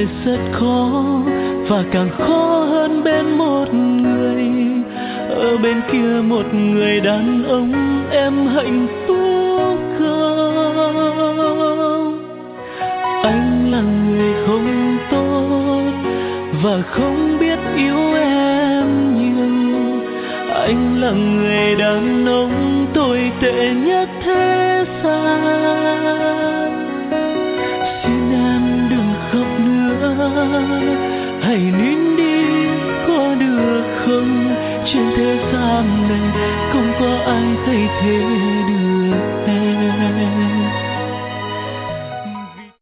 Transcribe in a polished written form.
này rất khó, và càng khó hơn bên một người. Ở bên kia một người đàn ông, em hạnh phúc không? Anh là người không tốt và không biết yêu em nhiều. Anh là người đàn ông tồi tệ nhất thế gian. Xin em đừng khóc nữa, hãy nín đi có được không? Trên thế gian này không có ai thay thế được em.